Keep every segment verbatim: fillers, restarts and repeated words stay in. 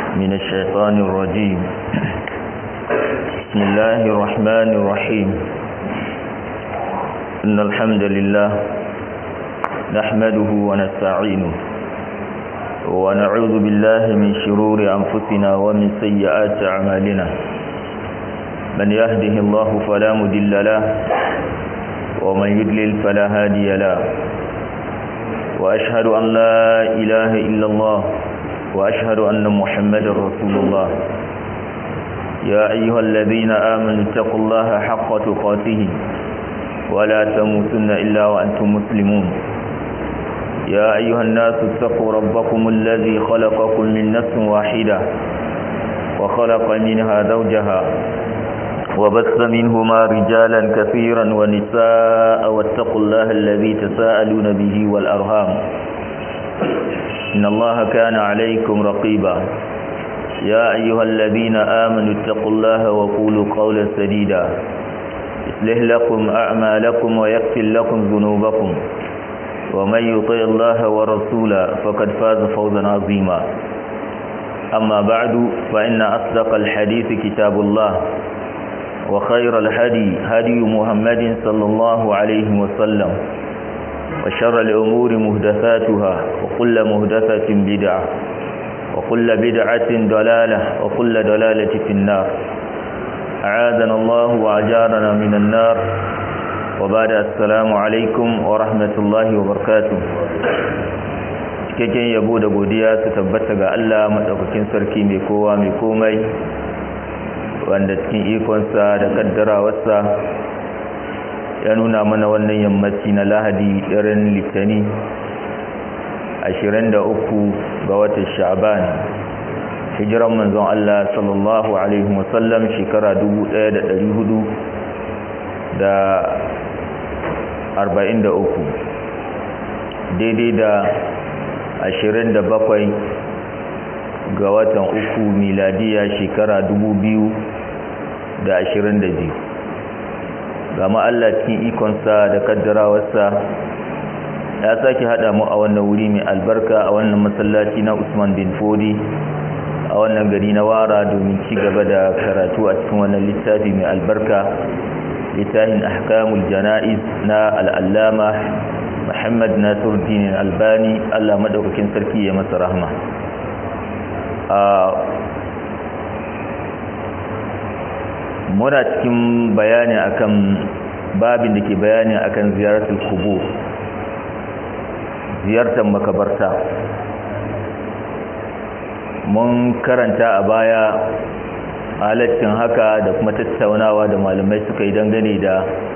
من الشيطان الرجيم. بسم الله الرحمن الرحيم. إن الحمد لله نحمده ونستعينه ونعوذ بالله من شرور أنفسنا ومن سيئات أعمالنا. من يهده الله فلا مضل له ومن يضلل فلا هادي له. وأشهد أن لا إله إلا الله وأشهد أن محمدا رسول الله. يا أيها الذين آمنوا اتقوا الله حق تقاته ولا تموتن إلا وأنتم مسلمون. يا أيها الناس اتقوا ربكم الذي خلقكم من نفس واحدة وخلق منها زوجها وبث منهما رجالا كثيرا ونساء واتقوا الله الذي تساءلون به والأرحام إن الله كان عليكم رقيبا. يا أيها الذين آمنوا اتقوا الله وقولوا قولا سديدا يصلح لكم أعمالكم ويغفر لكم ذنوبكم ومن يطع الله ورسوله فقد فاز فوزا عظيما. أما بعد فإن أصدق الحديث كتاب الله وخير الهدي هدي محمد صلى الله عليه وسلم وشر الأمور محدثاتها وكل محدثة بدعة وكل بدعة ضلالة وكل ضلالة في النار. أعاذنا الله وأجارنا من النار. وبعد السلام عليكم ورحمة الله وبركاته. cikakken yabo da godiya su tabbata ga Allah madaukakin sarki mai kowa mai komai wanda cikin ikonsa da kaddarawarsa ya nuna mana wannan yammaci na Lahadi daren Litani ashirin da uku ga watan Sha'ban, hijiran manzon Allah sallallahu alaihi wasallam shekara dubu ɗaya da ɗari hudu da arba'in da uku, daidai da ashirin da bakwai ga watan uku miladiya shekara dubu biyu da ashirin da biyu. gama Allah cikin ikonsa da kaddarawarsa ya sake hada mu a wannan wuri mai albarka a wannan masallaci na Usman bin Fodi a wannan gari na Wara domin ci gaba da karatu a cikin wannan littafi mai albarka, littafin ahkamul jana'iz na al-allama Muhammad Nasiruddin Albani, Allah madaukakin sarki ya masa rahma. muna cikin bayani akan babin da ke bayani akan ziyaratul qubur, ziyartar makabarta. Mun karanta a baya halaccin haka da kuma tattaunawa da malamai suka yi dangane da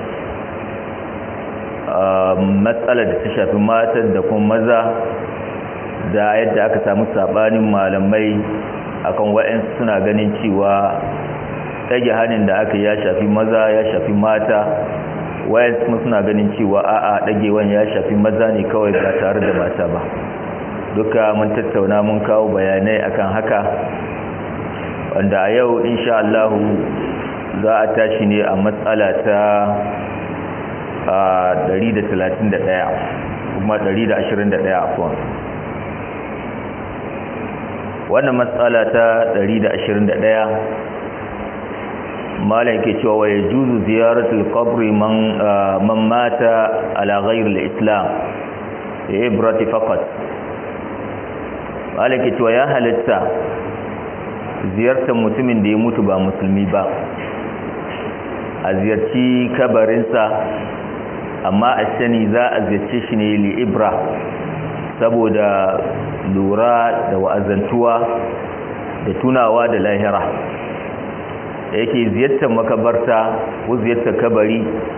matsalar da ta shafi matan da kuma maza, da yadda aka samu sabanin malamai akan wa'ansu suna ganin cewa ɗage hannun da aka ya shafi maza ya shafi mata, wayan kuma suna ganin cewa a'a ɗagewan ya shafi maza ne kawai ba tare da mata ba. Duka mun tattauna mun kawo bayanai akan haka, wanda a yau insha Allah za a tashi ne a matsala ta ɗari da talatin da ɗaya kuma ɗari da ashirin da ɗaya afwan. Wannan matsala ta ɗari da ashirin da ɗaya malam ke cewa wa yajuzu ziyaratul qabri man man mata ala ghayr al-islam ibrati faqat. malam ke cewa ya halatta ziyartar mutumin da ya mutu ba musulmi ba, a ziyarci kabarinsa, amma a sani za a ziyarce shi ne li ibra, saboda lura da wa'azantuwa da tunawa da lahira. yake ziyartar makabarta ko ziyartar kabari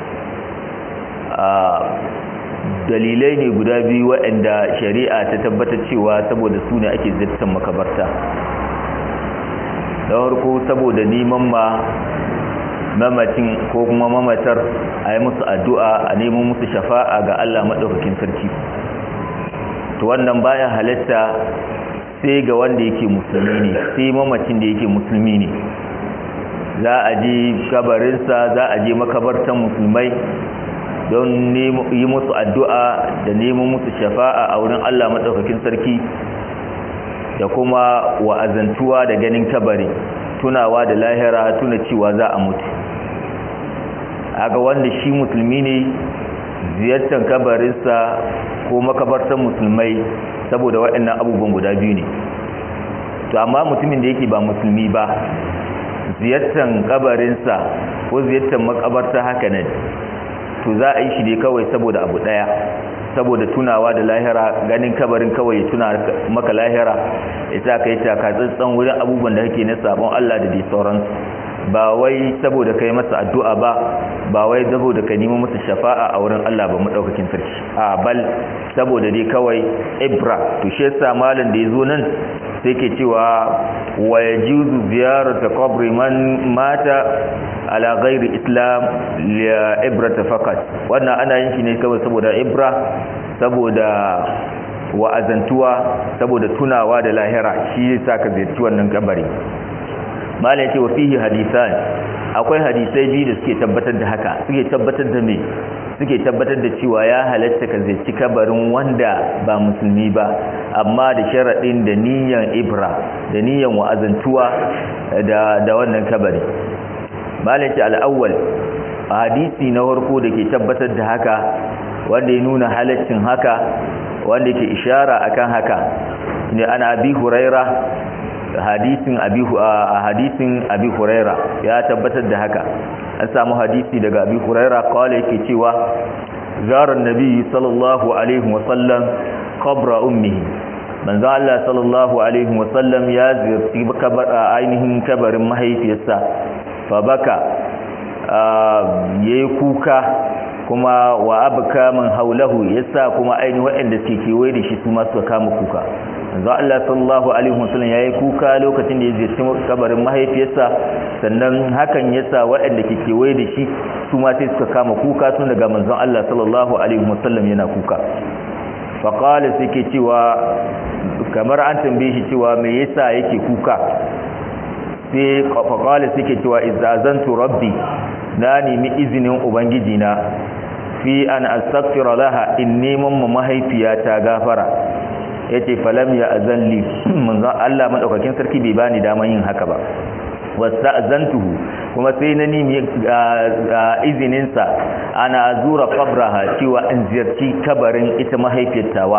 a dalilai ne guda biyu waɗanda shari'a ta tabbatar cewa saboda su ne ake ziyartar makabarta. da farko saboda neman ma mamacin ko kuma mamatar a yi musu addu'a, a neman musu shafa'a ga Allah maɗaukakin sarki. to wannan baya halatta sai ga wanda yake musulmi ne, sai mamacin da yake musulmi ne. za a je kabarinsa, za a je makabartan musulmai don yi musu addu'a da neman musu shafa'a a wurin Allah maɗaukakin sarki. da kuma wa'azantuwa da ganin kabari, tunawa da lahira, tuna cewa za a mutu. aga wanda shi musulmi ne ziyartar kabarinsa ko makabartar musulmai saboda waɗannan abubuwan guda biyu ne. To amma mutumin da yake ba musulmi ba, ziyartar kabarinsa ko ziyartar makabarta haka ne, to za a yi shi ne kawai saboda abu ɗaya, saboda tunawa da lahira, ganin kabarin kawai ya tuna maka lahira, ya sa ka yi takatsantsan wurin abubuwan da kake na sabon Allah da dai sauransu. Ba wai saboda kai masa addu'a ba, ba wai saboda ka nemi masa shafa'a a wurin Allah ba madaukakin sarki, a bal saboda dai kawai ibra. To shi yasa malam da yazo nan sai ke cewa wa yajuzu ziyaratu qabri man mata ala ghairi islam li ibrata faqat. Wannan ana yin shi ne kawai saboda ibra, saboda wa'azantuwa, saboda tunawa da lahira, shi yasa ka ziyarci wannan kabari. malai ce wa fihi hadisan, akwai hadisai biyu da suke tabbatar da haka, suke tabbatar da me suke tabbatar da cewa ya halatta ka ziyarci kabarin wanda ba musulmi ba, amma da sharadin da niyyar ibra, da niyyar wa'azantuwa da da wannan kabari. malai ce al-awwal, hadisi na farko da ke tabbatar da haka, wanda ya nuna halaccin haka, wanda ke ishara akan haka ne ana Abi Huraira, hadisin abi a hadisin abi huraira ya tabbatar da haka. An samu hadisi daga abi huraira kawai yake cewa zarar nabi sallallahu alaihi wasallam qabra ummihi, manzo Allah sallallahu alaihi wasallam ya ziyarci kabar ainihin kabarin mahaifiyarsa, fa baka yayi kuka, kuma wa abka man haulahu, yasa kuma ainihin waɗanda suke kewaye da shi su ma suka kama kuka. manzo Allah sallallahu alaihi wasallam yayi kuka lokacin da ya ziyarci kabarin mahaifiyarsa, sannan hakan yasa waɗanda ke kewaye da shi su ma sai suka kama kuka tun daga manzon Allah sallallahu alaihi wasallam yana kuka. fa qala sai ke cewa, kamar an tambaye shi cewa me yasa yake kuka, sai fa qala sai ke cewa izazantu rabbi, na nemi izinin ubangiji na fi an astaghfira laha, in neman mu mahaifiyata gafara. yace falam ya azalli, manzo Allah madaukakin sarki bai bani daman yin haka ba. wasta'zantuhu, kuma sai na nemi izinin sa ana azura qabraha, cewa in ziyarci kabarin ita mahaifiyartawa.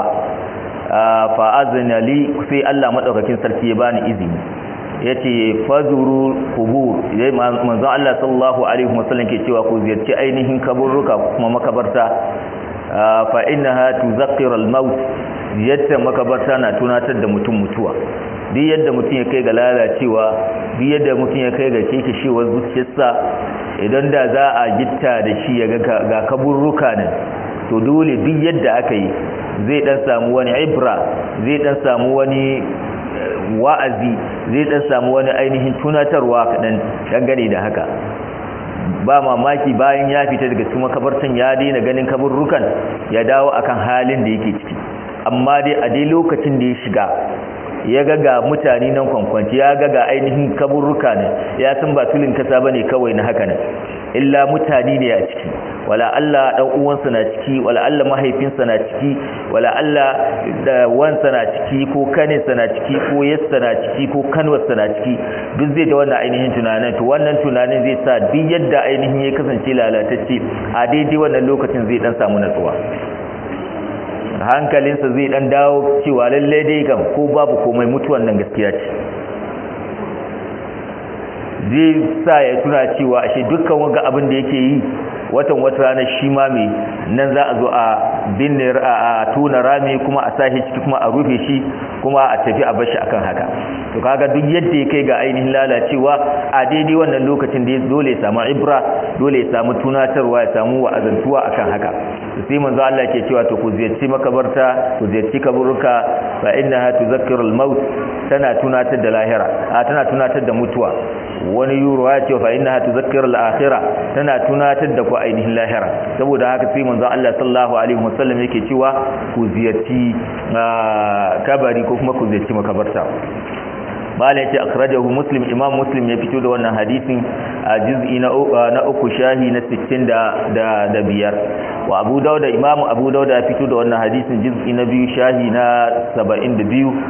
fa azna li, sai Allah madaukakin sarki ya bani izini, yace fazuru qubur, yayi manzo Allah sallallahu alaihi wasallam ke cewa ku ziyarci ainihin kaburruka kuma makabarta. fa innaha tuzakkir al-maut, yadda makabarta na tunatar da mutum mutuwa. duk yadda mutum ya kai ga lalacewa, duk yadda mutum ya kai ga kekeshewar zuciyarsa, idan da za a gitta da shi ya ga ga kaburruka nan, to dole duk yadda aka yi zai dan samu wani ibra, zai dan samu wani wa'azi, zai dan samu wani ainihin tunatarwa kadan dangane da haka. ba mamaki bayan ya fita daga cikin makabartan ya daina ganin kaburrukan, ya dawo akan halin da yake ciki. amma dai a dai lokacin da ya shiga ya ga mutane nan kwankwanci, ya ga ainihin kaburruka ne, ya san ba tulin kasa bane kawai na haka ne, illa mutane ne a ciki. wala Allah dan uwansa na ciki, wala Allah mahaifinsa na ciki, wala Allah da wansa na ciki, ko kaninsa na ciki, ko yassa na ciki, ko kanwarsa na ciki. duk zai da wannan ainihin tunanin, to wannan tunanin zai sa duk yadda ainihin ya kasance lalatacce, a daidai wannan lokacin zai dan samu natsuwa, hankalinsa zai dan dawo cewa lalle dai kam ko babu komai mutuwan nan gaskiya ce. zai sa ya tuna cewa ashe dukkan wanga abin da yake yi, watan wata rana shi ma mai nan za a zo a binne a tona rami, kuma a sashi ciki, kuma a rufe shi, kuma a tafi a bashi akan haka. to kaga duk yadda ya kai ga ainihin lalacewa, a daidai wannan lokacin da dole ya samu ibra, dole ya samu tunatarwa, ya samu wa'azantuwa akan haka. sai manzo Allah ke cewa to ku ziyarci makabarta, ku ziyarci kaburuka, fa innaha tuzakkiru al-maut, tana tunatar da lahira, a tana tunatar da mutuwa. wani yuro ya ce fa innaha tuzakkiru al-akhirah, tana tunatar da ku ainihin lahira. saboda haka sai manzo Allah sallallahu alaihi wasallam yake cewa ku ziyarci kabari ko kuma ku ziyarci makabarta. bala yace akhrajahu muslim, imam muslim ya fito da wannan hadisin a juz'i na na uku shahi na sittin da biyar. wa abu dauda, imam abu dauda ya fito da wannan hadisin juz'i na biyu shahi na saba'in da biyu.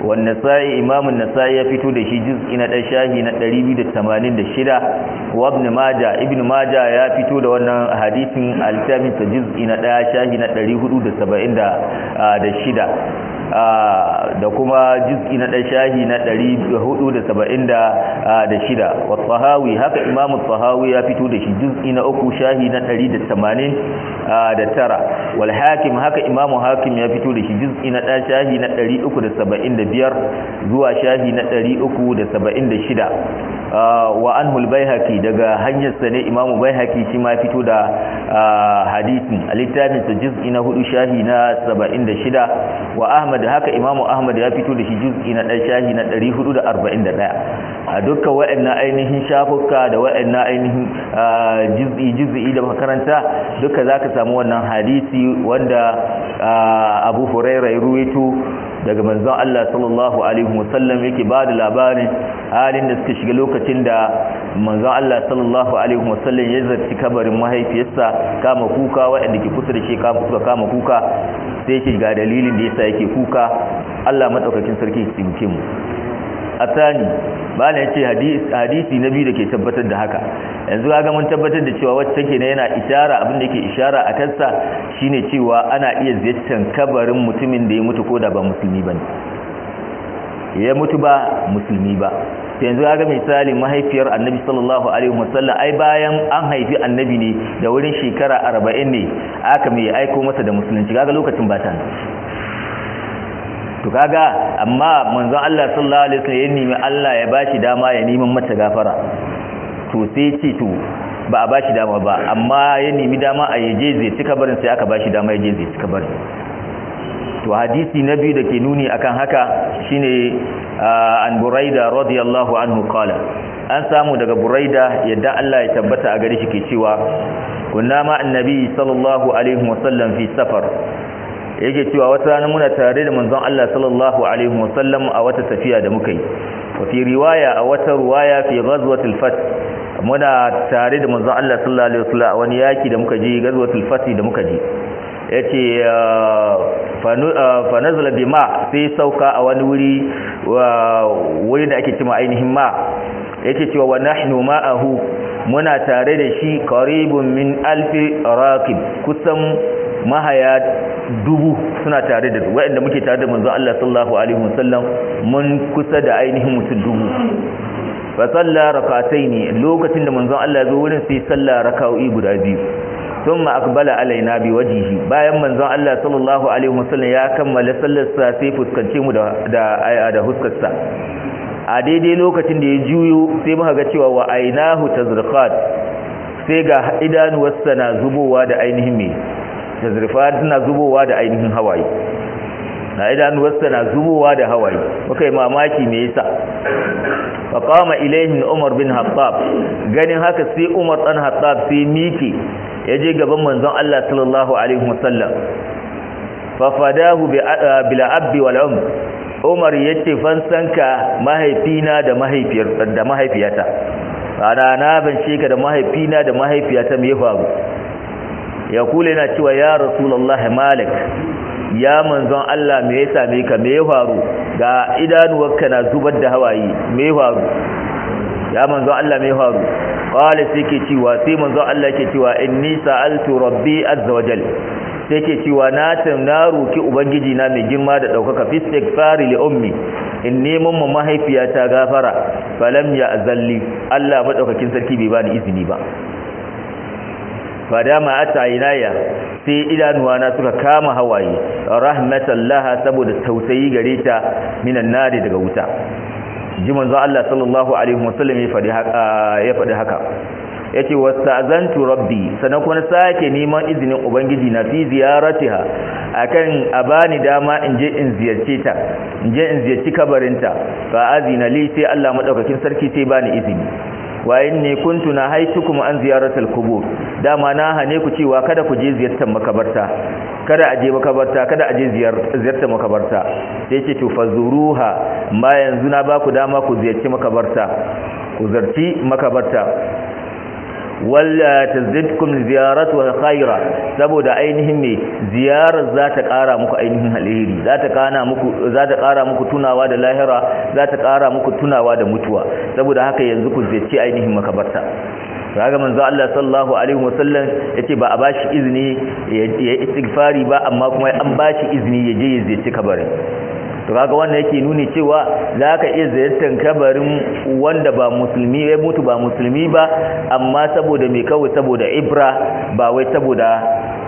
wan nasa'i imam an-nasa'i ya fito da shi juz'i na shahi na ɗari biyu da tamanin da shida wa ibn majah ibn majah ya fito da wannan hadisin al-tabi ta juz'i na ɗaya shahi na ɗari hudu da saba'in da shida da kuma juz'i na ɗaya shahi na ɗari hudu da saba'in da shida wa tahawi haka imam tahawi ya fito da shi juz'i na uku shahi na ɗari da tamanin da tara wal hakim haka imam hakim ya fito da shi juz'i na ɗaya shahi na ɗari uku da saba'in da biyar zuwa shahi na ɗari uku da saba'in da shida wa anhu al-baihaqi daga hanyar sa ne imam baihaqi shi ma fito da hadisin al-littafin sa juz'i na hudu shahi na saba'in da shida wa ahmad haka imam ahmad ya fito da shi juz'i na ɗaya shahi na ɗari hudu da arba'in da ɗaya a dukkan waɗannan ainihin shafuka da waɗannan ainihin juz'i juz'i da makaranta duka zaka samu wannan hadisi wanda Abu Hurairah ya ruwaito daga manzon Allah sallallahu alaihi wasallam yake ba da labarin halin da suka shiga lokacin da manzon Allah sallallahu alaihi wasallam ya zarci kabarin mahaifiyarsa kama kuka waɗanda ke kusa da shi suka kama kuka sai yake ga dalilin da yasa yake kuka Allah madaukakin sarki ya tsinke mu atani bana yace hadisi hadisi nabi da ke tabbatar da haka yanzu ga mun tabbatar da cewa wacce take ne yana ishara abin da yake ishara a kansa shine cewa ana iya ziyartar kabarin mutumin da ya mutu ko da ba musulmi bane ya mutu ba musulmi ba yanzu ga misali mahaifiyar annabi sallallahu alaihi wasallam ai bayan an haifi annabi ne da wurin shekara arba'in ne aka mai aiko masa da musulunci kaga lokacin ba ta to kaga amma manzon Allah sallallahu alaihi wasallam ya nemi Allah ya bashi dama ya neman mata gafara to sai ce to ba a bashi dama ba amma ya nemi dama a yaje zai cika barin sai aka bashi dama yaje zai cika barin to hadisi na biyu dake nuni akan haka shine an Buraida radiyallahu anhu qala an samu daga Buraida yadda Allah ya tabbata a gare shi ke cewa kunna ma annabi sallallahu alaihi wasallam fi safar yake cewa wata rana muna tare da manzon Allah sallallahu alaihi wasallam a wata tafiya da muka yi wa fi riwaya a wata riwaya fi ghazwatil fath muna tare da manzon Allah sallallahu alaihi wasallam a wani yaki da muka je ghazwatul fath da muka je yace fa nazala bima sai sauka a wani wuri wuri da ake cewa ainihin ma yake cewa wa nahnu ma'ahu muna tare da shi qaribun min alfi raqib kusan mahaya dubu suna tare da waɗanda muke tare da manzon Allah sallallahu alaihi wasallam mun kusa da ainihin mutum dubu fa salla rak'ataini lokacin da manzon Allah ya zo wurin sai salla rak'o'i guda biyu thumma aqbala alaina bi wajhihi bayan manzon Allah sallallahu alaihi wasallam ya kammala sallar sa sai fuskance mu da da da huskarsa a daidai lokacin da ya juyo sai muka ga cewa wa ainahu tazriqat sai ga idanuwarsa na zubowa da ainihin me tazrifa tana zubowa da ainihin hawaye na idanuwarsa na zubowa da hawaye muka yi mamaki me yasa fa qama ilayhi Umar bin Khattab ganin haka sai Umar dan Khattab sai miki yaje gaban manzon Allah sallallahu alaihi wasallam fa fadahu bil abbi wal um Umar yace fansanka mahaifina da mahaifiyar da mahaifiyata ana na ban sheka da mahaifina da mahaifiyata me ya faru ya kula yana cewa ya rasulullah malik ya manzon Allah me ya same ka me ya faru ga idanuwarka na zubar da hawaye me ya faru ya manzon Allah me ya faru qala sai ke cewa sai manzon Allah ke cewa inni sa'altu rabbi azza wajal sai ke cewa na na roki ubangiji na mai girma da daukaka fi istighfari li ummi in neman mu mahaifiyata gafara falam ya azalli Allah madaukakin sarki bai bani izini ba fadama atayinaya sai idanuwa na suka kama hawaye rahmatallaha saboda tausayi gare ta minan nari daga wuta ji manzo Allah sallallahu alaihi wasallam ya fadi haka ya fadi haka yace wasta'zantu rabbi sanan kuma sake neman izinin ubangiji na fi ziyaratiha akan abani dama in je in ziyarce ta in je in ziyarci kabarinta fa azina li sai Allah madaukakin sarki sai bani izini wa inni kuntu nahaitukum an ziyaratil qubur dama na hane ku cewa kada ku je ziyartar makabarta kada aje makabarta kada aje ziyartar makabarta sai ce to fazuruha ma yanzu na ba ku dama ku ziyarci makabarta ku zarci makabarta walla tazidkum ziyaratu khaira saboda ainihin me ziyarar za ta kara muku ainihin alheri za ta kana muku za ta kara muku tunawa da lahira za ta kara muku tunawa da mutuwa saboda haka yanzu ku ziyarci ainihin makabarta kaga manzo Allah sallallahu alaihi wasallam yace ba a bashi izini ya istighfari ba amma kuma an bashi izini ya je ya ziyarci kabarin to kaga wannan yake nuni cewa zaka iya ziyartar kabarin wanda ba musulmi ya mutu ba musulmi ba amma saboda me kawai saboda ibra ba wai saboda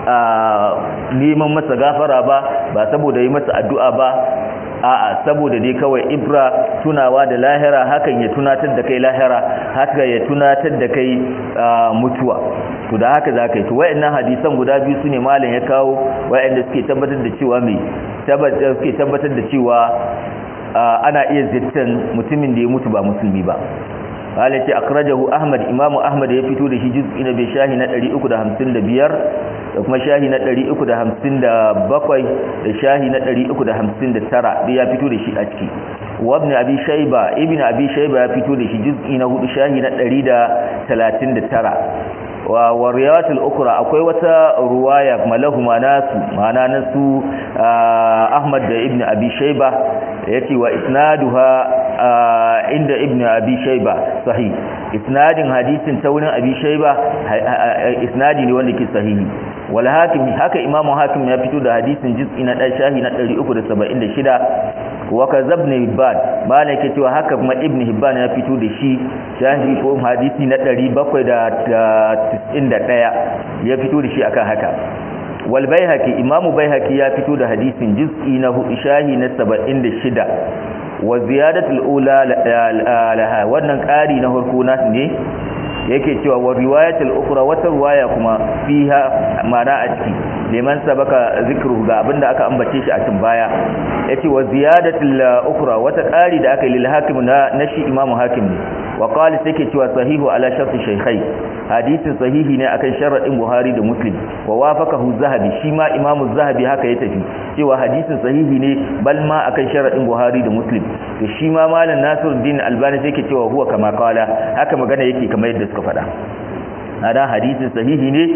neman masa gafara ba ba saboda yi masa addu'a ba a'a saboda dai kawai ibra tunawa da lahira hakan ya tunatar da kai lahira haka ya tunatar da kai mutuwa to da haka zaka yi to wayannan hadisan guda biyu sune malam ya kawo wayanda suke tabbatar da cewa me tabbatar suke tabbatar da cewa ana iya zittan mutumin da ya mutu ba musulmi ba malam ce akhrajahu ahmad imamu ahmad ya fito da shi juz'i na bai shahi na ɗari uku da hamsin da biyar da kuma shahi na ɗari uku da hamsin da bakwai da shahi na ɗari uku da hamsin da tara da ya fito da shi a ciki wabni abi shaiba ibn abi shaiba ya fito da shi juz'i na hudu shahi na ɗari da talatin da tara wa wariyatul ukra akwai wata ruwaya malahu manasu mana nasu ahmad da ibn abi shaiba yace wa isnaduha inda ibn abi shaiba sahih isnadin hadisin ta wurin abi shaiba isnadi ne wanda ke sahihi wal hakim haka imamu hakim ya fito da hadisin juz'i na ɗaya shahi na ɗari uku da saba'in da shida wa kazabni hibban bana yake cewa haka kuma ibn hibban ya fito da shi shahi ko hadisi na ɗari bakwai da tis'in da ɗaya ya fito da shi akan haka wal baihaqi imamu baihaqi ya fito da hadisin juz'i na hudu shahi na saba'in da shida wa ziyadatul ula laha wannan ƙari na farko na ne yake cewa wa riwayatul ukhra wata riwaya kuma fiha mana a ciki liman sabaka zikru ga abinda aka ambace shi a cikin baya yace wa ziyadatul ukhra wata ƙari da aka yi lil hakim na nashi imamu hakim ne wa qala take cewa sahihu ala shartu shaykhai hadisin sahihi ne akan sharadin buhari da muslim wa wafaqahu zahabi shi ma imamu zahabi haka ya tafi cewa hadisin sahihi ne bal ma akan sharadin buhari da muslim to shi ma malam nasiruddin albani take cewa huwa kama qala haka magana yake kamar yadda suka faɗa ada hadisin sahihi ne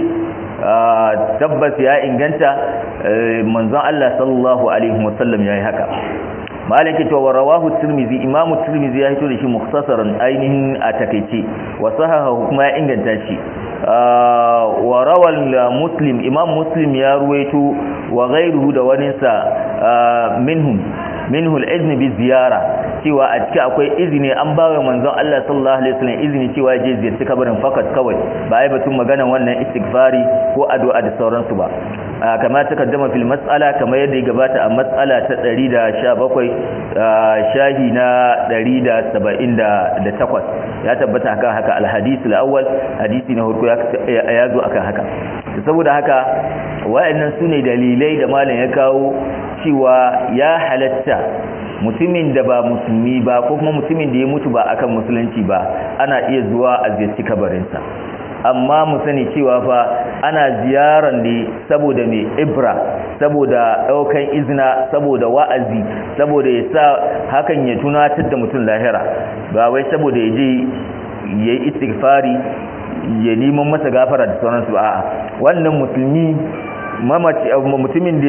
tabbas ya inganta manzon Allah sallallahu alaihi wasallam yayi haka malam ke cewa rawahu tirmizi imamu tirmizi ya hito da shi mukhtasaran ainihin a takeice wa sahahu kuma ya inganta shi wa rawal muslim imam muslim ya ruwaito wa ghayruhu da waninsa minhum minhu al-izn bi ziyara cewa a cikin akwai izini an ba wa manzon Allah sallallahu alaihi wasallam izini cewa je ziyarci kabarin fakat kawai ba ai batun magana wannan istighfari ko addu'a da sauransu ba kama ta kaddama fil mas'ala kamar yadda ya gabata a mas'ala ta ɗari da sha bakwai shahi na ɗari da saba'in da takwas ya tabbata akan haka al-hadith al-awwal hadisi na farko ya zo akan haka saboda haka wa'annan sune dalilai da malam ya kawo cewa ya halatta mutumin da ba musulmi ba ko kuma mutumin da ya mutu ba akan musulunci ba ana iya zuwa a ziyarci kabarinsa amma mu sani cewa fa ana ziyaran ne saboda mai ibra saboda daukan izina saboda wa'azi saboda ya sa hakan ya tunatar da mutum lahira ba wai saboda ya je yayi istighfari ya neman masa gafara da sauransu a'a wannan musulmi mamaci mutumin da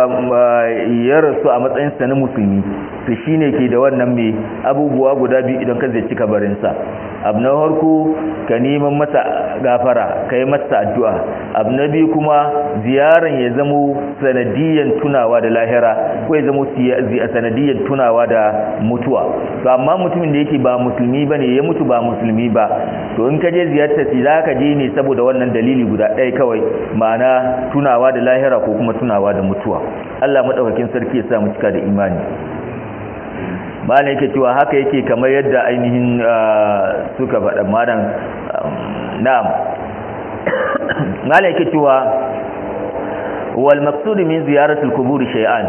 ya rasu a matsayin sa na musulmi to shine ke da wannan mai abubuwa guda biyu idan ka zai cika barinsa abu na farko ka neman masa gafara ka yi masa addu'a abu na biyu kuma ziyaran ya zamo sanadiyyar tunawa da lahira ko ya zamo sanadiyyar tunawa da mutuwa to amma mutumin da yake ba musulmi ba ne ya mutu ba musulmi ba to in ka je ziyartar shi za ka je ne saboda wannan dalili guda ɗaya kawai ma'ana tunawa da lahira ko kuma tunawa da mutuwa Allah madaukakin sarki ya sa mu cika da imani malam yake cewa haka yake kamar yadda ainihin suka faɗa malam na'am malam yake cewa wal maqsud min ziyarati al qubur shay'an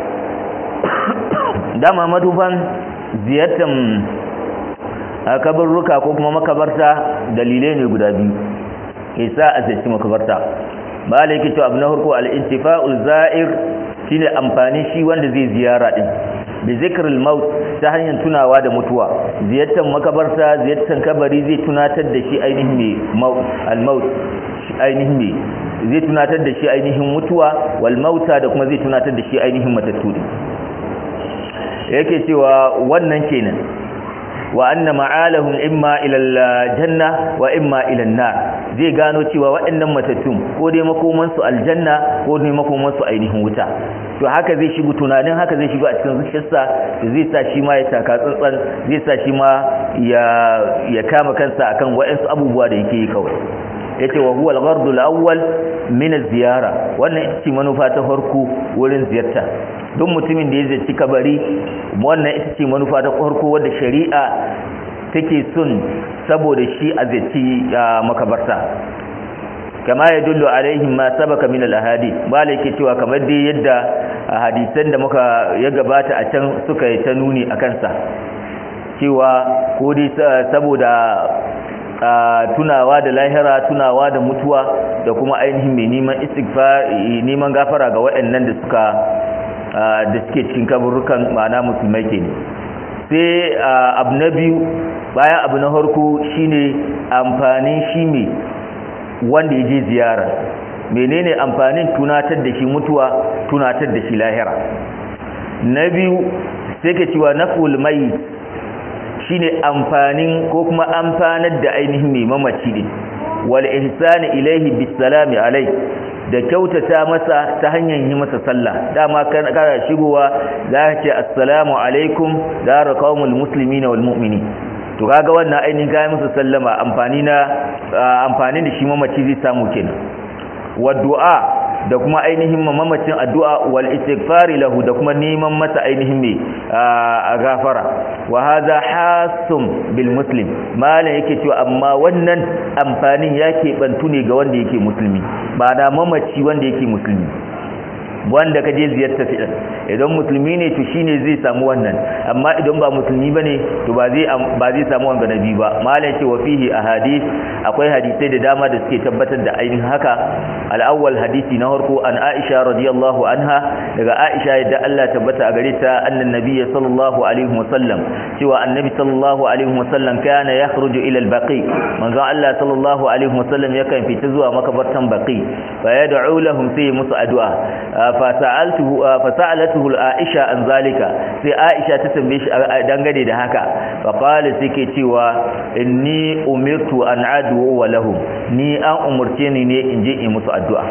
dama madufan ziyartan kabarruka ko kuma makabarta dalilai ne guda biyu isa a ziyarci makabarta malam yake cewa abu na farko al intifa'ul za'ir shine amfani shi wanda zai ziyara din bi zikril maut ta hanyar tunawa da mutuwa ziyartar makabarta ziyartar kabari zai tunatar da shi ainihin me maut al maut ainihin me zai tunatar da shi ainihin mutuwa wal mauta da kuma zai tunatar da shi ainihin matattu yake cewa wannan kenan wa anna ma'alahum imma ila aljanna wa imma ila an-nar zai gano cewa waɗannan matattun ko dai makoman su aljanna ko dai makoman su ainihin wuta to haka zai shigo tunanin haka zai shigo a cikin zuciyarsa zai sa shi ma ya taka tsantsan zai sa shi ma ya ya kama kansa akan waɗansu abubuwa da yake yi kawai yace wa huwa al-ghardu al-awwal min az-ziyara wannan ita manufa ta farko wurin ziyarta duk mutumin da ya ziyarci kabari wannan ita ce manufa ta farko wadda shari'a take son saboda shi a ziyarci makabarta kama ya dullu alaihim ma sabaka min al-ahadith bala yake cewa kamar dai yadda hadisan da muka ya gabata a can suka yi ta nuni akan sa cewa ko dai saboda tunawa da lahira tunawa da mutuwa da kuma ainihin mai neman istighfar neman gafara ga waɗannan da suka da suke cikin kaburukan ma'ana musulmai ke ne sai abu na biyu bayan abu na harko shine amfanin shi ne wanda ya je ziyara menene amfanin tunatar da shi mutuwa tunatar da shi lahira na biyu sai ka cewa naful mai shine amfanin ko kuma amfanar da ainihin mai mamaci ne wal ihsani ilaihi bisalami alai da kyautata masa ta hanyar yi masa sallah dama kana shigowa za ka ce assalamu alaikum dar qaumul muslimina wal mu'minin to kaga wannan ainihin kai masa sallama amfani na amfanin da shi mamaci zai samu kenan wa du'a da kuma ainihin mamacin addu'a wal istighfari lahu da kuma neman masa ainihin mai a gafara wa hadha hasum bil muslim malan yake cewa amma wannan amfanin yake bantu ne ga wanda yake musulmi ba da mamaci wanda yake musulmi wanda ka je ziyarta fi'il idan musulmi ne to shine zai samu wannan amma idan ba musulmi bane to ba zai ba zai samu wannan nabi ba malan ce wa fihi ahadith akwai hadisi da dama da suke tabbatar da ainihin haka al-awwal hadisi na farko an Aisha radiyallahu anha daga Aisha yadda Allah tabbata a gare ta annan nabiyyi sallallahu alaihi wasallam cewa annabi sallallahu alaihi wasallam kana yakhruju ila al-baqi manzo Allah sallallahu alaihi wasallam yakan fita zuwa makabartan baqi fa yad'u lahum sai musu addu'a fasa'altuhu fasa'alatuhu Aisha an zalika sai Aisha ta tambaye shi dangane da haka fa qala sai cewa inni umirtu an adu wa lahum ni an umurce ni ne in je in musu addu'a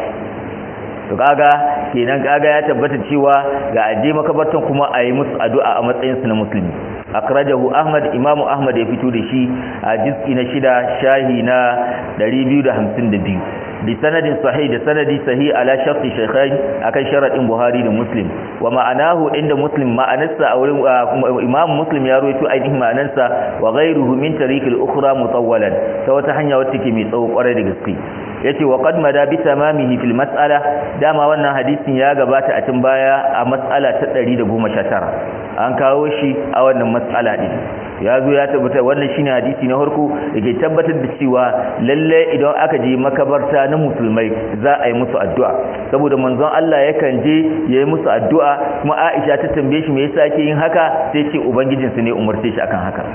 to kaga kenan kaga ya tabbata cewa ga aje makabartan kuma ayi musu addu'a a matsayin su na musulmi akrajahu Ahmad Imam Ahmad ya fito da shi a juz'i na shida shahi na ɗari biyu da hamsin da biyu بسند صحيح ده سندي صحيح على شرط الشيخين akan sharadin Buhari da Muslim wa ma'anahu inda Muslim ma'anarsa a wurin Imam Muslim ya rawaito ainihin ma'anarsa wa ghayruhu min tariq al-ukhra mutawwalan ta wata hanya wacce ke mai tsawo kwarai da gaske yace wa qad mada bi tamamihi fil mas'ala dama wannan hadisin ya gabata a cikin baya a mas'ala ta ɗari da goma sha tara an kawo shi a wannan mas'ala din ya zo ya tabbata wannan shine hadisi na farko dake tabbatar da cewa lalle idan aka je makabarta na musulmai za a yi musu addu'a saboda manzon Allah yakan je yayi musu addu'a kuma Aisha ta tambaye shi me yasa yake yin haka sai ce ubangijinsa ne umarce shi akan haka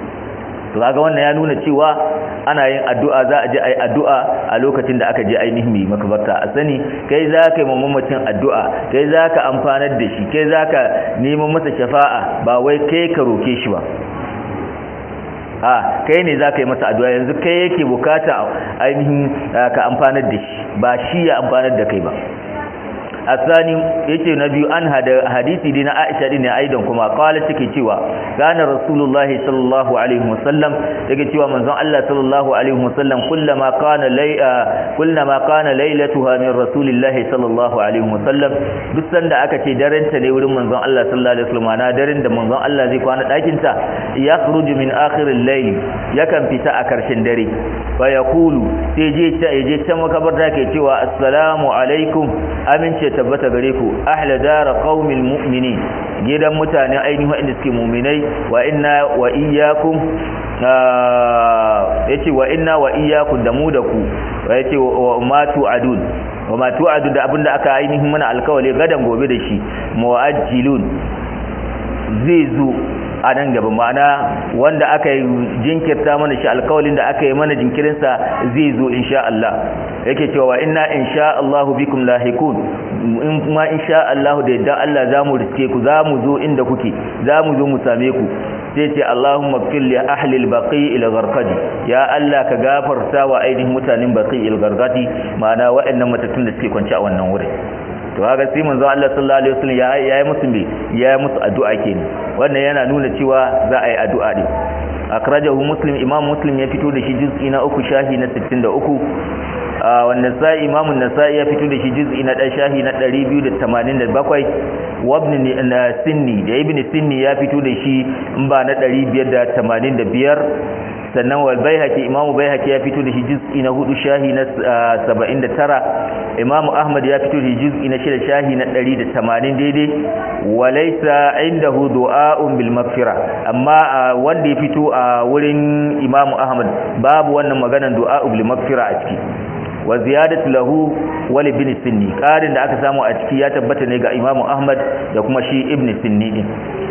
to kaga wannan ya nuna cewa ana yin addu'a za a je ayi addu'a a lokacin da aka je ainihin mai makabarta a sani kai za ka yi mamacin addu'a kai za ka amfanar da shi kai za ka neman masa shafa'a ba wai kai ka roke shi ba a kai ne za ka yi masa addu'a yanzu kai yake bukata ainihin ka amfanar da shi ba shi ya amfanar da kai ba asani yace na biyu an hada hadisi dina Aisha din ne aidan kuma qala take cewa kana rasulullahi sallallahu alaihi wasallam take cewa manzon Allah sallallahu alaihi wasallam kullama kana lay kullama kana lailatuha min rasulillahi sallallahu alaihi wasallam duk sanda aka ce daren ta ne wurin manzon Allah sallallahu alaihi wasallam na daren da manzon Allah zai kwana dakin ta yakhruju min akhir al-layl yakan fita a karshen dare fa yaqulu sai je ta je ta makabarta ke cewa assalamu alaikum amince tabbata gare ku ahla dar qaumil mu'minin gidan mutane ainihin wanda suke mu'minai wa inna wa iyyakum yace wa inna wa iyyakum da mu da ku yace wa matu adun wa matu adu da abinda aka ainihin mana alkawali gadan gobe da shi muajjilun zai zo a nan gaba, ma'ana wanda aka yi jinkirta mana shi alkawalin da aka yi mana jinkirinsa zai zo insha Allah. Yake cewa inna insha Allahu bikum lahiqun, in kuma insha Allah da yadda Allah zamu riske ku, zamu zo inda kuke, zamu zo mu same ku. Sai ce Allahumma ighfir li ahli al-baqi al-gharqadi, ya Allah ka gafarta wa ainihin mutanen baqi al-gharqadi, ma'ana waɗannan matattun da suke kwance a wannan wurin. To haka sai manzo Allah sallallahu alaihi wasallam ya yi musu me ya yi musu addu'a kenan. Wannan yana nuna cewa za a yi addu'a din. Akrajahu Muslim, Imam Muslim ya fito da shi juz'i na uku shahi na sittin da uku. wannan sai Imam an-Nasa'i ya fito da shi juz'i na ɗaya shahi na ɗari biyu da tamanin da bakwai. wa Ibn Sinni da Ibn Sinni ya fito da shi in ba na ɗari biyar da tamanin da biyar. sannan wal Baihaqi, Imam Baihaqi ya fito da shi juz'i na hudu shahi na saba'in da tara. Imam Ahmad ya fito da juz'i na shida shahi na ɗari da tamanin daidai. Walaysa indahu du'a'un bil maghfira, amma wanda ya fito a wurin Imam Ahmad babu wannan maganar du'a'u bil maghfira a ciki. Wa ziyadatu lahu wal ibn Sinni, karin da aka samu a ciki ya tabbata ne ga Imam Ahmad da kuma shi Ibn Sinni din.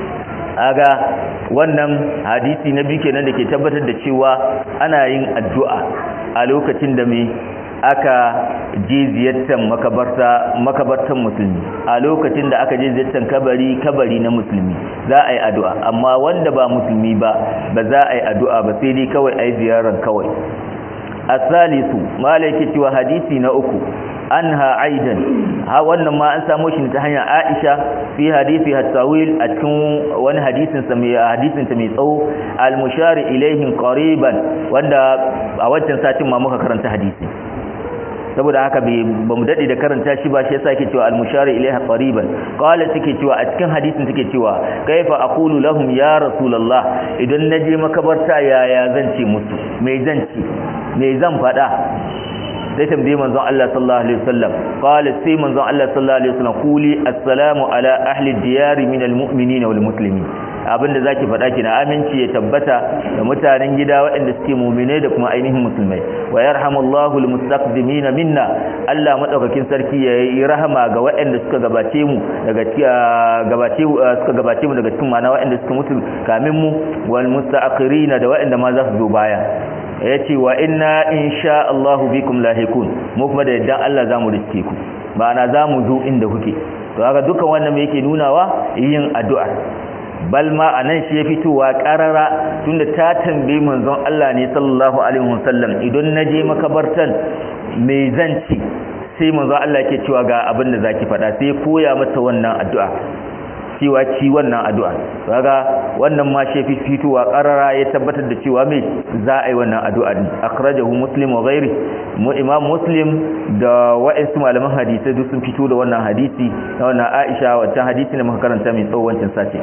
Aga wannan hadisi na biyu kenan da ke tabbatar da cewa ana yin addu'a a lokacin da mai aka je ziyartar makabarta makabartan musulmi, a lokacin da aka je ziyartar kabari kabari na musulmi za a yi addu'a, amma wanda ba musulmi ba ba za a yi addu'a ba, sai dai kawai a yi ziyarar kawai. As-salisu, malaki cewa hadisi na uku anha aidan, ha wannan ma an samu shi ta hanyar Aisha fi hadisi at-tawil, a cikin wani hadisin sa mai hadisin ta mai tsawo, al-mushari ilayhim qariban, wanda a wancan satin ma muka karanta hadisi, saboda haka ba mu dade da karanta shi ba, shi yasa yake cewa al-mushari ilayha qariban. Qala take cewa a cikin hadisin take cewa kaifa aqulu lahum ya rasulullah, idan naje makabarta yaya zan ce musu, me zan ce, me zan fada? sai tambaye manzon Allah sallallahu alaihi wasallam. Qala sai manzon Allah sallallahu alaihi wasallam quli assalamu ala ahli diyari min almu'minina wal muslimin, abinda zaki faɗa kina aminci ya tabbata da mutanen gida waɗanda suke mu'minai da kuma ainihin musulmai. Wa yarhamullahu almustaqdimina minna, Allah madaukakin sarki ya yi rahama ga waɗanda suka gabace mu daga gabace suka gabace mu daga cikin mana waɗanda suka mutu kamin mu, wal musta'khirina da waɗanda ma za su zo baya. Yace wa inna insha Allah bikum lahiqun, mu kuma da yaddan Allah zamu riske ku, ma'ana zamu zo inda kuke. To haka dukan wannan me yake nunawa? Yin addu'a. Bal ma anan shi ya fitowa karara, tunda ta tambaye manzon Allah ne sallallahu alaihi wasallam idan naje makabartan me zan ci, sai manzon Allah yake cewa ga abin da zaki faɗa, sai koya mata wannan addu'a, cewa ci wannan addu'a. Kaga wannan ma shi fitowa karara ya tabbatar da cewa me za a yi wannan addu'a din. Akhrajahu Muslim wa ghairi, mu Imam Muslim da wa'ansu malaman hadisi duk sun fito da wannan hadisi na wannan Aisha, wancan hadisi ne muka karanta mai tsawancin sace.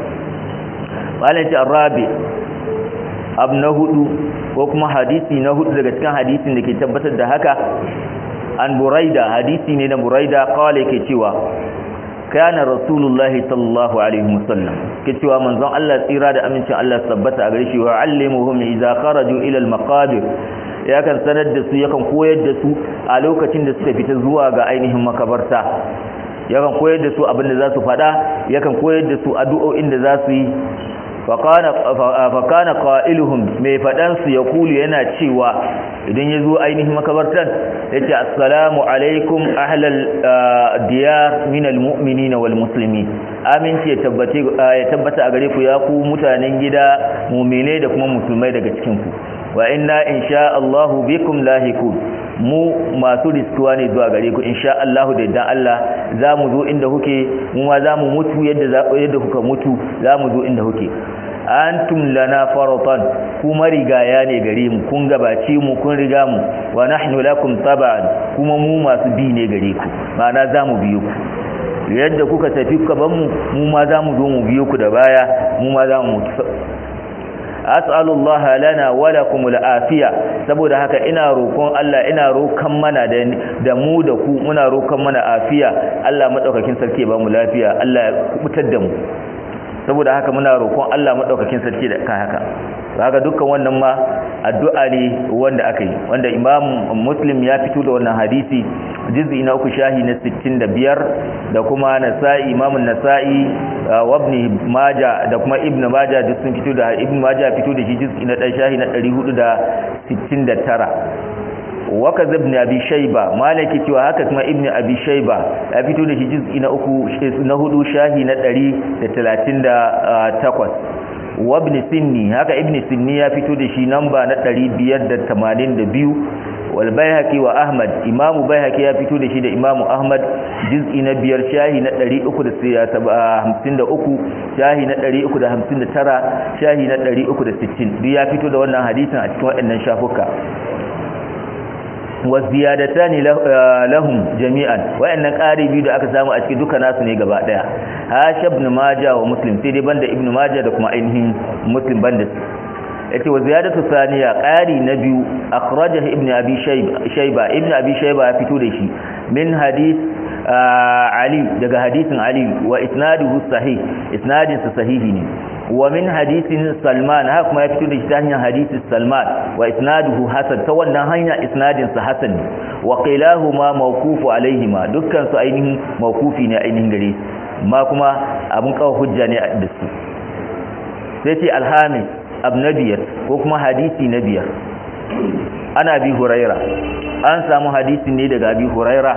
Malati Arabi abu na hudu, ko kuma hadisi na hudu daga cikin hadisin da ke tabbatar da haka, an Buraida, hadisi ne na Buraida, qala yake cewa kana rasulullahi sallallahu alaihi wasallam, ke cewa manzon Allah tsira da amincin Allah tabbata a gare shi, wa allimuhum idza kharaju ila al-maqabir, yakan sanar da su, yakan koyar da su a lokacin da suka fita zuwa ga ainihin makabarta, yakan koyar da su abin da za su faɗa, yakan koyar da su addu'o'in da za su yi. fakana qailuhum, mai fadan su ya kulu yana cewa idan yazo ainihin makabartan yace assalamu alaikum ahlal diyar min almu'minina wal muslimin, aminci ya tabbata ya tabbata a gare ku ya ku mutanen gida mu'minai da kuma musulmai daga cikin ku. Wa inna insha Allahu bikum lahiqun, mu masu riskuwa ne zuwa gare ku insha Allah, da idan Allah zamu zo inda kuke, mu ma zamu mutu yadda yadda kuka mutu, zamu zo inda kuke. Antum lana faratan, kuma rigaya ne gare mu, kun gabace mu, kun riga mu. Wa nahnu lakum tab'an, kuma mu masu bi ne gare ku, ma'ana zamu biyo ku yadda kuka tafi kaban mu, mu ma zamu zo mu biyo ku da baya, mu ma zamu mutu. as'alullaha lana wa lakum al'afiya, saboda haka ina roƙon Allah, ina roƙon mana da da mu da ku, muna roƙon mana afiya, Allah madaukakin sarki ba mu lafiya, Allah ya kubutar da mu. saboda haka muna roƙon Allah madaukakin sarki da kan haka kaga dukkan wannan ma addu'a ne wanda aka yi wanda Imam Muslim ya fito da wannan hadisi juz'i na uku shahi na sittin da biyar da kuma Nasa'i Imam Nasa'i wa Ibn Majah da kuma Ibn Majah duk sun fito da Ibn Majah fito da shi juz'i na ɗaya shahi na ɗari hudu da sittin da tara waka ibn Abi Shayba malaki cewa haka kuma Ibn Abi Shayba ya fito da shi juz'i na uku na hudu shahi na ɗari da talatin da takwas wa ibn Sinni haka Ibn Sinni ya fito da shi namba na ɗari biyar da tamanin da biyu wal Baihaqi wa Ahmad Imam Baihaqi ya fito da shi da Imam Ahmad juz'i na biyar shahi na ɗari uku da hamsin da uku shahi na ɗari uku da hamsin da tara shahi na ɗari uku da sittin duk ya fito da wannan hadisin a cikin waɗannan shafuka wa ziyadatani lahum jami'an wayannan ƙari biyu da aka samu a cikin duka nasu ne gaba daya hasha ibn Majah wa Muslim sai dai banda Ibn Majah da kuma ainihin Muslim banda yace wa ziyadatu thaniya qari na biyu akhrajahu Ibn Abi Shayba Ibn Abi Shayba ya fito da shi min hadith Ali daga hadisin Ali wa isnaduhu sahih isnadin sa sahihi ne wa min hadisin Salman haka kuma ya fito da shi ta hanyar hadisin Salman wa isnaduhu hasan ta wannan hanya isnadin sa hasan ne wa qilahuma mawqufu alaihima dukkan su ainihin mawqufi ne ainihin gare ma kuma abun kawo hujja ne da su sai ce alhamis abnabiyar ko kuma hadisi na biyar ana bi huraira an samu hadisi ne daga abi huraira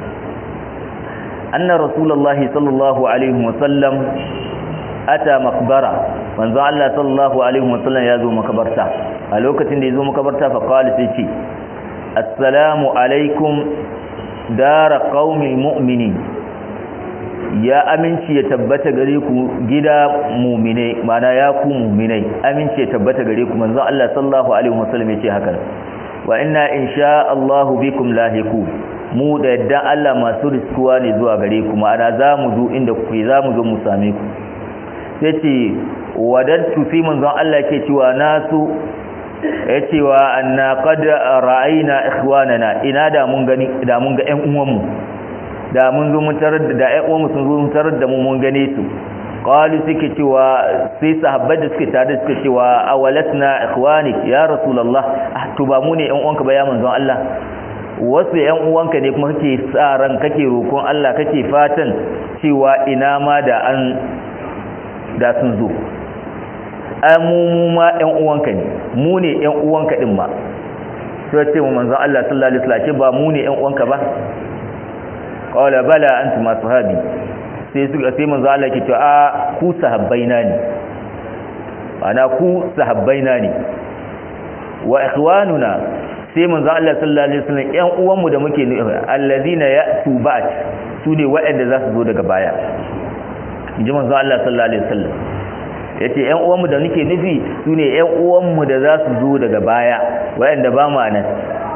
anna rasulullahi sallallahu alaihi wasallam ata maqbara manzo Allah sallallahu alaihi wasallam ya zo makabarta a lokacin da ya zo makabarta fa qala sai ce assalamu alaikum dar qaumil mu'minin ya aminci ya tabbata gare ku gida mu'minai mana ya ku mu'minai aminci ya tabbata gare ku manzo Allah sallallahu alaihi wasallam ya ce haka wa inna insha Allah bikum lahiqu mu da yadda Allah masu riskuwa ne zuwa gare ku ma'ana za mu zo inda kuke za mu zo mu same ku sai ce wadattu fi manzon Allah ke cewa nasu ya cewa anna qad ra'ayna ikhwanana ina da mun gani da mun ga ƴan uwanmu da mun zo mun tarar da ƴan uwanmu sun zo mun tarar da mu mun gane su qalu suke cewa sai sahabbai da suke tare suke cewa awalatna ikhwani ya rasulullah ah to ba mu ne ƴan uwanka ba ya manzon Allah wasu ƴan uwanka ne kuma kake sa ran kake roƙon Allah kake fatan cewa ina ma da an da sun zo mu ma ƴan uwanka ne mu ne ƴan uwanka din ma sai ce mu manzon Allah sallallahu alaihi wasallam ba mu ne ƴan uwanka ba qala bala antum ashabi sai su sai manzon Allah ke cewa a ku sahabbaina ne ana ku sahabbaina ne wa ikhwanuna sai manzon Allah sallallahu alaihi wasallam ƴan uwanmu da muke allazina ya'tu ba'd su ne waɗanda za su zo daga baya inji manzon Allah sallallahu alaihi wasallam yace ƴan uwanmu da nake nufi sune ƴan uwanmu da za su zo daga baya wayanda ba mu nan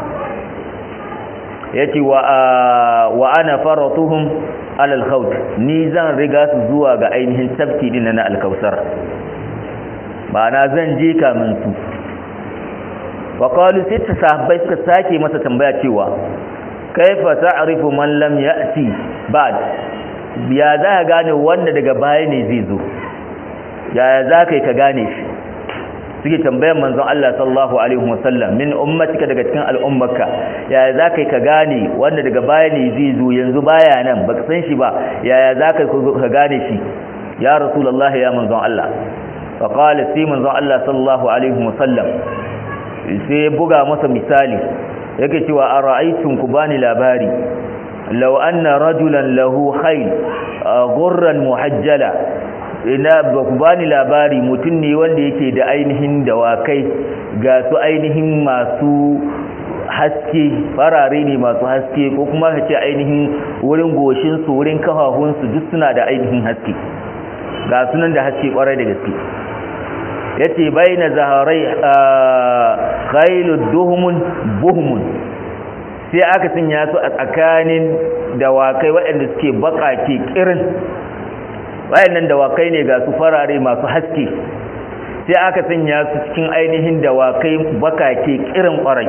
yace wa wa ana faratuhum ala al-khawt ni zan riga su zuwa ga ainihin tafki din na al-kausar ma'ana zan je kamin su wa qalu sitta sahabbai suka sake masa tambaya cewa kaifa ta'rifu man lam ya'ti ba'd ya za ka gane wanda daga baya ne zai zo yaya za ka yi ka gane shi suke tambayan manzon Allah sallallahu alaihi wasallam min ummatika daga cikin al'ummarka yaya za ka yi ka gane wanda daga baya ne zai zo yanzu baya nan baka san shi ba yaya za ka ka gane shi ya rasulullahi ya manzon Allah fa qala sai manzon Allah sallallahu alaihi wasallam sai buga masa misali yake cewa ara'aytum ku bani labari law anna rajulan lahu khayl ghurran muhajjala ina ba ku bani labari mutum ne wanda yake da ainihin dawakai ga su ainihin masu haske farare ne masu haske ko kuma ka ce ainihin wurin goshinsu wurin kafafun duk suna da ainihin haske ga sunan da haske kwarai da gaske yace baina zaharai khailud duhumun buhumun sai aka sanya su a tsakanin dawakai waɗanda suke bakake kirin wayannan dawakai ne ga su farare masu haske sai aka sanya su cikin ainihin dawakai bakake kirin kwarai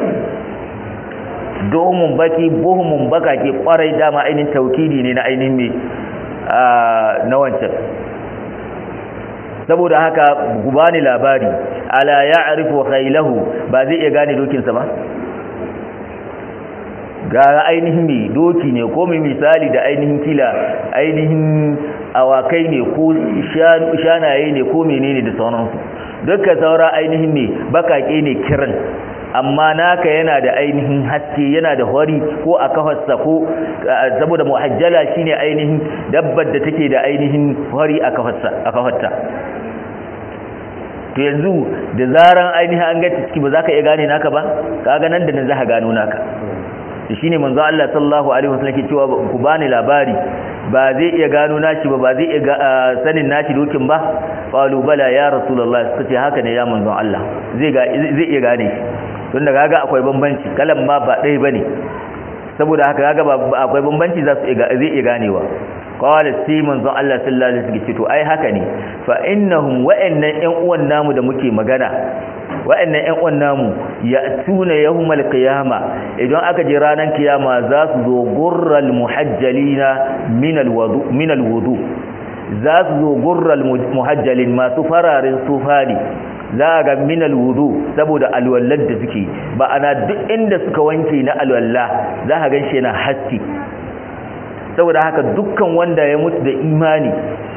domin baki buhumun bakake kwarai dama ainihin taukidi ne na ainihin me na wancan saboda haka ku bani labari ala ya'rifu khaylahu ba zai iya gane dokinsa ba ga ainihin mai doki ne ko mai misali da ainihin kila ainihin awakai ne ko shanaye ne ko menene da sauransu dukkan saura ainihin mai bakake ne kiran amma naka yana da ainihin haske yana da hori ko a kafarsa ko saboda muhajjala shine ainihin dabbar da take da ainihin hori a kafarsa a kafarta to yanzu da zaran ainihin an ga ciki ba za ka iya gane naka ba kaga nan da nan za ka gano naka shine manzo Allah sallallahu alaihi wasallam ke cewa ku bani labari ba zai iya gano nashi ba ba zai iya sanin nashi dokin ba qalu bala ya rasulullah suka ce haka ne ya manzo Allah zai ga zai iya gane tunda kaga akwai bambanci kalan ma ba dai bane saboda haka kaga akwai bambanci za su zai iya ganewa qala sai manzo Allah sallallahu alaihi wasallam ce to ai haka ne fa innahum wa'annan ƴan uwan namu da muke magana wa'annan ƴan uwan namu ya tuna yawmal qiyama idan aka je ranar kiyama za su zo gurral muhajjalina min alwudu min alwudu za su zo gurral muhajjalin masu fararin sufani za ga min alwudu saboda alwallar da suke ba ana duk inda suka wanke na alwalla za ka ganshi yana haske saboda haka dukkan wanda ya mutu da imani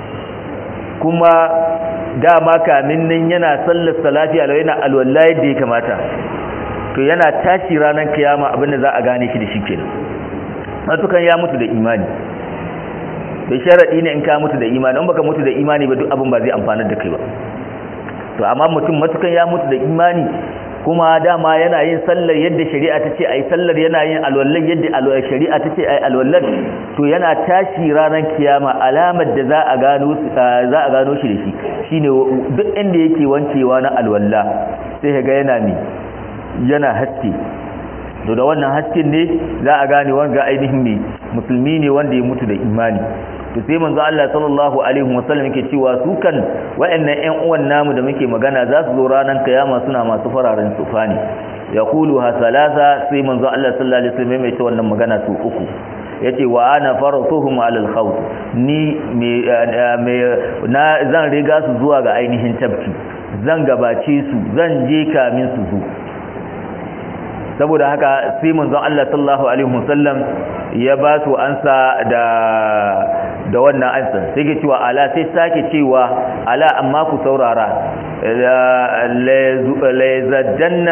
kuma dama kamin nan yana sallar salati alawai yana alwala yadda ya kamata to yana tashi ranar kiyama abinda za a gane shi da shi kenan matukan ya mutu da imani to sharadi ne in ka mutu da imani in baka mutu da imani ba duk abin ba zai amfana da kai ba to amma mutum matukan ya mutu da imani kuma dama yana yin sallar yadda shari'a ta ce ai sallar yana yin alwallan yadda shari'a ta ce ai alwallan to yana tashi ranar kiyama alamar da za a gano za a gano shi da shi shine duk inda yake wancewa na alwalla sai kaga yana mi yana haske to da wannan hasken ne za a gane wanga ainihin ne musulmi ne wanda ya mutu da imani to sai manzo Allah sallallahu alaihi wasallam yake cewa su kan wayannan ƴan uwan namu da muke magana za su zo ranar kiyama suna masu fararen sufani yaqulu ha salasa sai manzo Allah sallallahu alaihi wasallam mai ta wannan magana su uku yace wa ana faratuhum ala al-khawt ni me na zan riga su zuwa ga ainihin tabki zan gabace su zan je kamin su zo saboda haka sai manzon Allah sallallahu alaihi wasallam ya ba su ansa da da wannan ansa sai ke cewa ala sai sake cewa ala amma ku saurara la yazdanna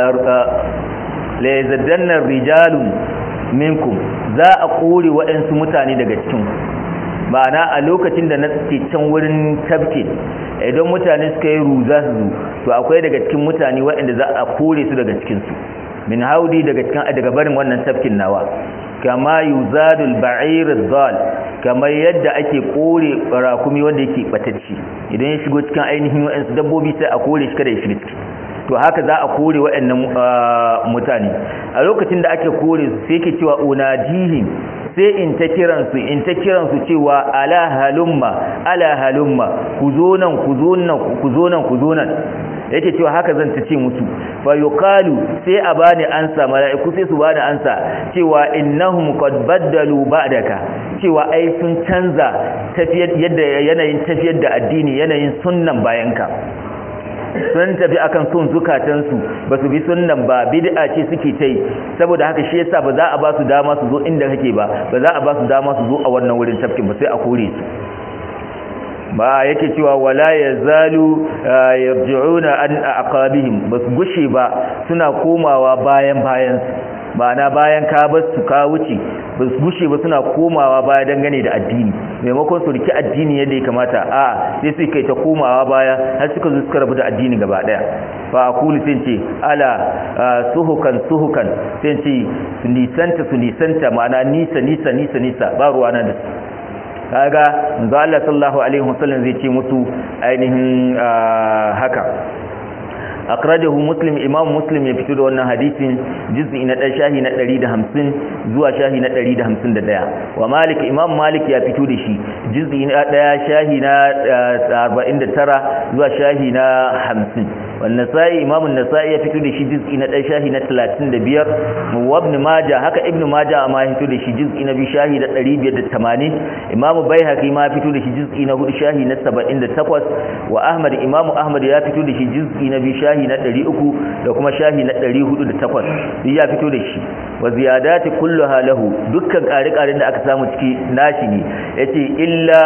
la yazdanna rijalun minkum za a kore waɗansu mutane daga cikin ma'ana a lokacin da na ke can wurin tabke idan mutane suka yi ruza su to akwai daga cikin mutane waɗanda za a kore su daga cikinsu min haudi daga cikin daga barin wannan tafkin nawa kama yuzadul ba'ir ad-dal kamar yadda ake kore rakumi wanda yake batacci idan ya shigo cikin ainihin wayansu dabbobi sai a kore shi kada ya shiga ciki to haka za a kore wayannan mutane a lokacin da ake kore su sai ke cewa unadihim sai in ta kiran su in ta kiran su cewa ala halumma ala halumma ku zo nan ku zo nan ku zo nan ku zo nan yake cewa haka zan ta ce musu fa yuqalu sai a bani ansa mala'iku sai su bani ansa cewa innahum qad baddalu ba'daka cewa ai sun canza tafiyar yadda yanayin tafiyar da addini yanayin sunnan bayanka sun tafi akan sun zukatansu ba su bi sunnan ba bid'a ce suke tai saboda haka shi yasa ba za a ba su dama su zo inda kake ba ba za a ba su dama su zo a wannan wurin tafkin ba sai a kore su ba yake cewa wala yazalu yarji'una an aqabihim bas gushe ba suna komawa bayan bayan ma'ana bayan ka bar su ka wuce bas gushe ba suna komawa baya dangane da addini maimakon su riki addini yadda ya kamata a sai su kai ta komawa baya har suka zo suka rabu da addini gaba daya fa aqulu sai ce ala suhukan suhukan sai ce su nisanta su nisanta ma'ana nisa nisa nisa nisa ba ruwa nan da su kaga manzo Allah sallallahu alaihi wasallam zai ce musu ainihin haka akrajahu muslim imam muslim ya fito da wannan hadisin juz'i na ɗaya shahi na ɗari da hamsin zuwa shahi na ɗari da hamsin da ɗaya wa malik imam malik ya fito da shi juz'i na ɗaya shahi na arba'in da tara zuwa shahi na hamsin wannan sai Imam an-Nasa'i ya fito da shi juz'i na ɗaya shahi na talatin da biyar wa Ibn Majah haka Ibn Majah ma ya fito da shi juz'i na biyu shahi na ɗari biyar da tamanin Imam Baihaqi ma ya fito da shi juz'i na hudu shahi na saba'in da takwas wa Ahmad Imam Ahmad ya fito da shi juz'i na biyu shahi na ɗari uku da kuma shahi na ɗari hudu da takwas ya fito da shi wa ziyadati kulluha lahu dukkan ƙari-ƙarin da aka samu ciki nashi ne yace illa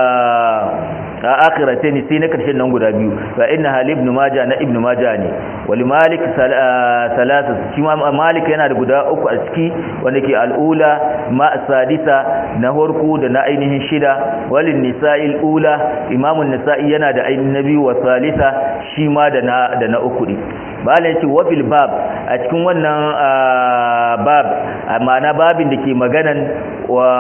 a akhiratain sai na karshen nan guda biyu fa inna hal ibn majah na ibn majah ne wal malik salasa shi ma malik yana da guda uku a ciki wanda ke al-ula ma sadisa na horku da na ainihin shida wal nisa'il ula imamu an-nisa'i yana da ainihin nabi wa salisa shi ma da na da na uku ne bala yace wa fil bab a cikin wannan bab ma'ana babin da ke maganan wa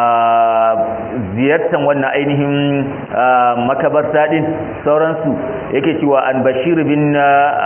ziyartan wannan ainihin makabarta din sauransu yake cewa an bashir bin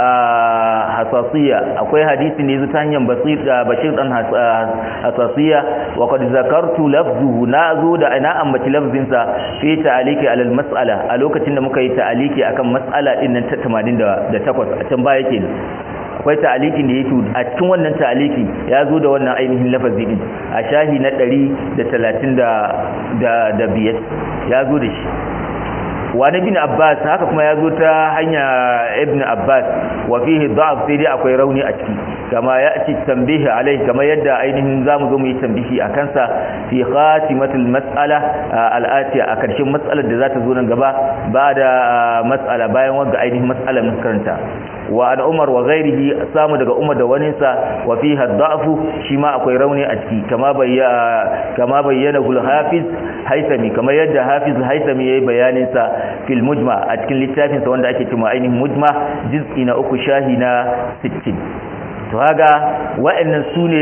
hasasiya akwai hadisi ne zuwa hanyar basir bashir dan hasasiya wa qad zakartu lafzuhu nazo da ina ambaci lafzin sa fi ta'aliki alal mas'ala a lokacin da muka yi ta'aliki akan mas'ala din nan ta tamanin da takwas a can baya kenan akwai ta'alikin da yake a cikin wannan ta'aliki ya zo da wannan ainihin lafazi din a shahi na ɗari da talatin da biyar ya zo da shi wani bin Abbas haka kuma ya zo ta hanya ibn Abbas wa fihi da'af sai dai akwai rauni a ciki kama ya ci tambihi alai kama yadda ainihin zamu zo mu yi tambihi a kansa fi khatimatul mas'ala al'atiya a karshen mas'alar da za ta zo nan gaba ba da mas'ala bayan wanda ainihin mas'alar mun karanta wa an Umar wa ghairihi samu daga Umar da waninsa wa fiha da'fu shi ma akwai rauni a ciki kama bayyana kama bayyana al-Hafiz Haythami kama yadda Hafiz Haythami yayi bayanin sa fil mujma a cikin littafin sa wanda ake cewa ainihin mujma juz'i na uku shahi na sittin to haga wa'annan sune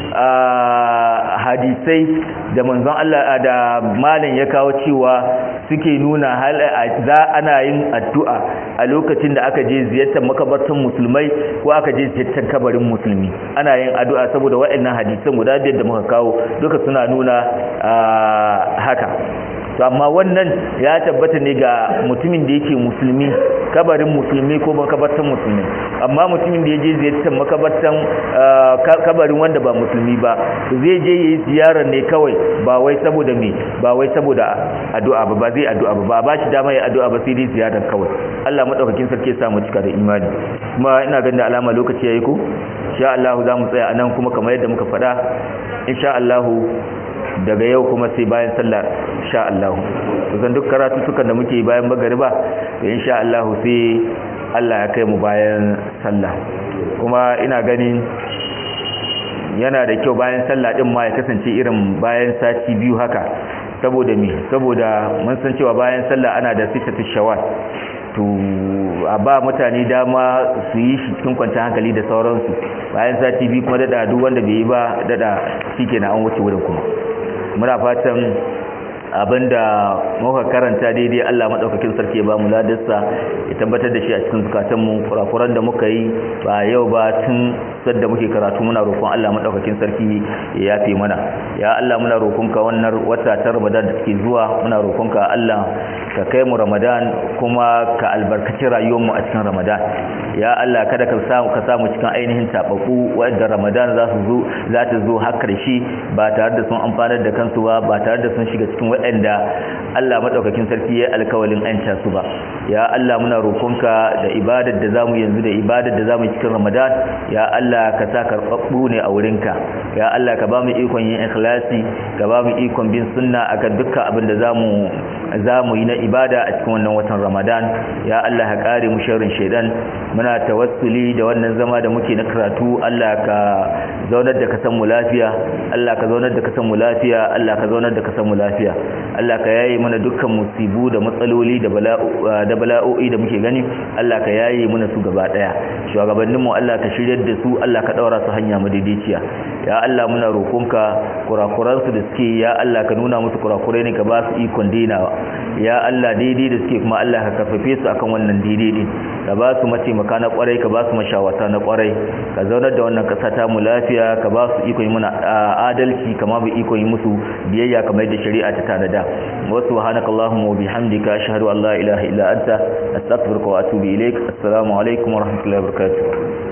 hadisai da manzon Allah da malam ya kawo cewa suke nuna hal za ana yin addu'a a lokacin da aka je ziyartar makabartan musulmai ko aka je ziyartar kabarin musulmi ana yin addu'a saboda wa'annan hadisan guda biyar da muka kawo duka suna nuna haka to amma wannan ya tabbata ne ga mutumin da yake musulmi kabarin musulmi ko makabartan musulmi amma mutumin da ya je ziyartar makabartan kabarin wanda ba musulmi ba zai je yayi ziyara ne kawai ba wai saboda me ba wai saboda addu'a ba ba zai addu'a ba ba ba shi dama ya addu'a ba sai dai ziyarar kawai Allah madaukakin sarki ya sa mu cika da imani kuma ina ganin da alama lokaci yayi ko insha Allah za mu tsaya anan kuma kamar yadda muka faɗa insha Allah daga yau kuma sai bayan sallah insha Allah kusan duk karatu sukan da muke bayan magariba to insha Allah sai Allah ya kai mu bayan sallah kuma ina ganin yana da kyau bayan sallah din ma ya kasance irin bayan sati biyu haka saboda me saboda mun san cewa bayan sallah ana da sitatu shawwal to a ba mutane dama su yi shi cikin kwanciyar hankali da sauransu bayan sati biyu kuma dada duk wanda bai yi ba dada shikenan an wuce wurin kuma muna fatan abinda muka karanta daidai Allah madaukakin sarki ya ba mu ladarsa ya tabbatar da shi a cikin zukatanmu kurakuran da muka yi ba yau ba tun sadda muke karatu muna roƙon Allah madaukakin sarki ya yafe mana ya Allah muna roƙonka wannan wata ta Ramadan da take zuwa muna roƙonka Allah ka kai mu Ramadan kuma ka albarkaci rayuwar mu a cikin Ramadan ya Allah kada ka samu ka samu cikin ainihin tabaku wanda Ramadan za su zo za ta zo har karshe ba tare da sun amfanar da kansu ba ba tare da sun shiga cikin waɗanda Allah madaukakin sarki ya alkawalin anta su ba ya Allah muna roƙonka da ibadar da zamu yanzu da ibadar da zamu cikin Ramadan ya Allah ka sa karbabbu ne a wurinka ya Allah ka ba mu ikon yin ikhlasi ka ba mu ikon bin sunna akan dukkan abin da zamu zamu yi na ibada a cikin wannan watan Ramadan ya Allah ka kare mu sharrin shaydan muna tawassuli da wannan zama da muke na karatu Allah ka zaunar da kasan mu lafiya Allah ka zaunar da kasan mu lafiya Allah ka zaunar da kasan mu lafiya Allah ka yaye mana dukkan musibu da matsaloli da bala'u da bala'o'i da muke gani Allah ka yaye mana su gaba daya shugabannin mu Allah ka shiryar da su Allah ka daura su hanya madaidaiciya ya Allah muna roƙonka kurakuran su da suke ya Allah ka nuna musu kurakurai ne ka ba su ikon dainawa ya Allah daidai da suke kuma Allah ka karfafe su akan wannan daidai din ka ba su mataimaka na kwarai ka ba su mashawata na kwarai ka zaunar da wannan kasa ta mu lafiya ka ba su ikon yi muna adalci kama bi ikon yi musu biyayya kamar yadda shari'a ta tanada wa subhanakallahumma wa bihamdika ashhadu an la ilaha illa anta astaghfiruka wa atubu ilaik assalamu alaikum wa rahmatullahi wa barakatuh